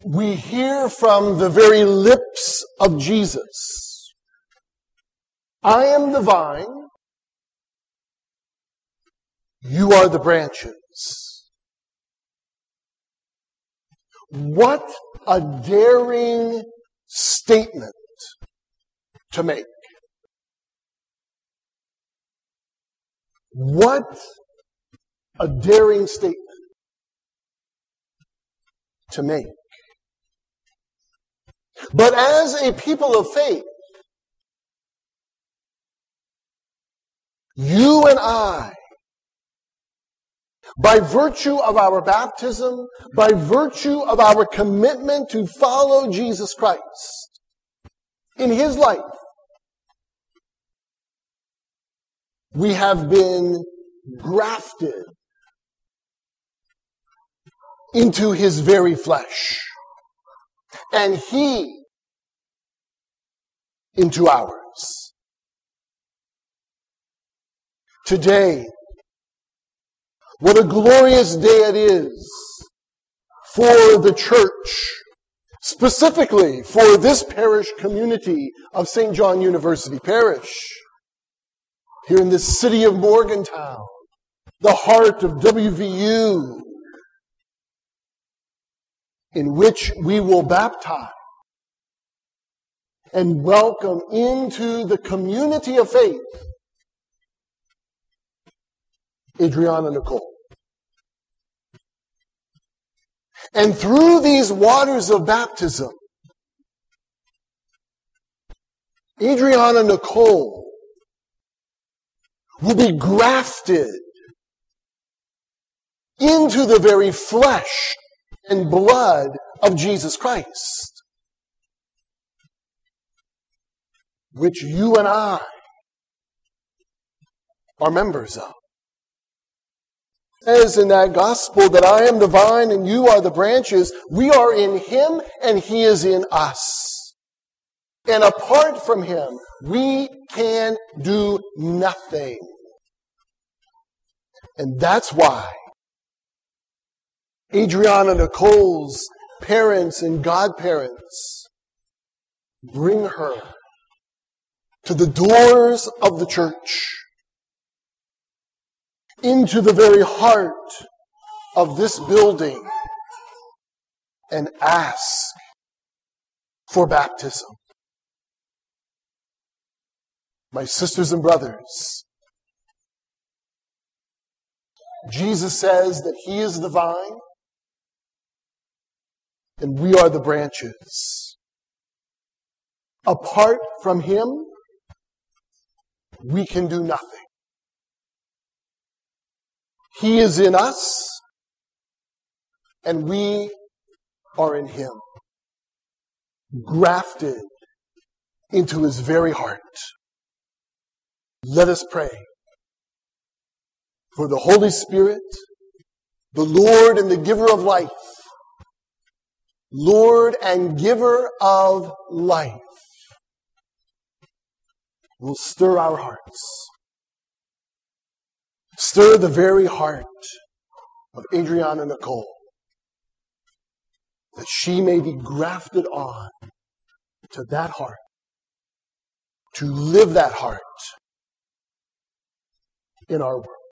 we hear from the very lips of Jesus, I am the vine, you are the branches. What a daring statement to make. What a daring statement to make. But as a people of faith, you and I, by virtue of our baptism, by virtue of our commitment to follow Jesus Christ in His life, we have been grafted into His very flesh, and He into ours. Today, what a glorious day it is for the church, specifically for this parish community of St. John University Parish, here in the city of Morgantown, the heart of WVU, in which we will baptize and welcome into the community of faith Adriana Nicole. And through these waters of baptism, Adriana Nicole will be grafted into the very flesh and blood of Jesus Christ, which you and I are members of. As in that gospel that I am the vine and you are the branches, we are in Him and He is in us. And apart from Him, we can do nothing. And that's why Adriana Nicole's parents and godparents bring her to the doors of the church, into the very heart of this building, and ask for baptism. My sisters and brothers, Jesus says that He is the vine and we are the branches. Apart from Him, we can do nothing. He is in us, and we are in Him, grafted into His very heart. Let us pray for the Holy Spirit, the Lord and the giver of life, Lord and giver of life, will stir our hearts. Stir the very heart of Adriana Nicole, that she may be grafted on to that heart, to live that heart in our world.